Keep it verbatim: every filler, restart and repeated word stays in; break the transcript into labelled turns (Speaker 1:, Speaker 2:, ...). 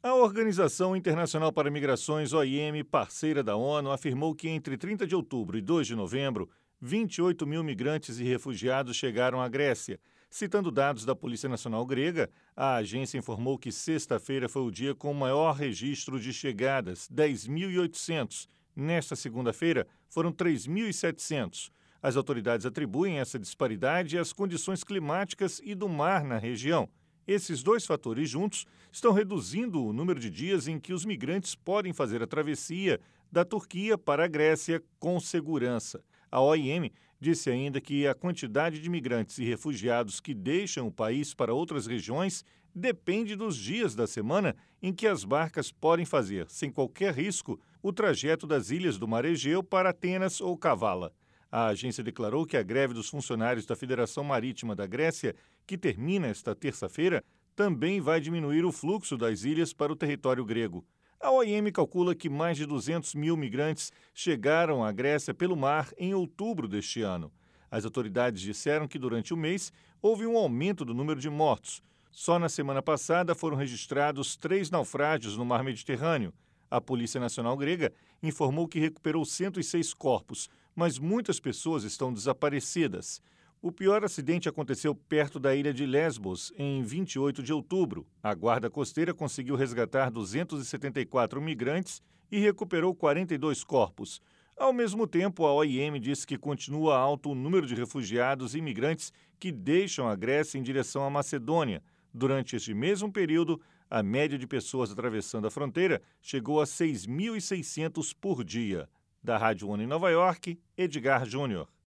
Speaker 1: A Organização Internacional para Migrações, O I M, parceira da ONU, afirmou que entre trinta de outubro e dois de novembro, vinte e oito mil migrantes e refugiados chegaram à Grécia. Citando dados da Polícia Nacional Grega, a agência informou que sexta-feira foi o dia com o maior registro de chegadas, dez mil e oitocentos. Nesta segunda-feira, foram três mil e setecentos. As autoridades atribuem essa disparidade às condições climáticas e do mar na região. Esses dois fatores juntos estão reduzindo o número de dias em que os migrantes podem fazer a travessia da Turquia para a Grécia com segurança. A O I M disse ainda que a quantidade de migrantes e refugiados que deixam o país para outras regiões depende dos dias da semana em que as barcas podem fazer, sem qualquer risco, o trajeto das ilhas do Mar Egeu para Atenas ou Kavala. A agência declarou que a greve dos funcionários da Federação Marítima da Grécia, que termina esta terça-feira, também vai diminuir o fluxo das ilhas para o território grego. A O I M calcula que mais de duzentos mil migrantes chegaram à Grécia pelo mar em outubro deste ano. As autoridades disseram que durante o mês houve um aumento do número de mortos. Só na semana passada foram registrados três naufrágios no mar Mediterrâneo. A Polícia Nacional Grega informou que recuperou cento e seis corpos, mas muitas pessoas estão desaparecidas. O pior acidente aconteceu perto da ilha de Lesbos, em vinte e oito de outubro. A Guarda Costeira conseguiu resgatar duzentos e setenta e quatro migrantes e recuperou quarenta e dois corpos. Ao mesmo tempo, a O I M disse que continua alto o número de refugiados e imigrantes que deixam a Grécia em direção à Macedônia. Durante este mesmo período, a média de pessoas atravessando a fronteira chegou a seis mil e seiscentos por dia. Da Rádio ONU em Nova York, Edgar Júnior.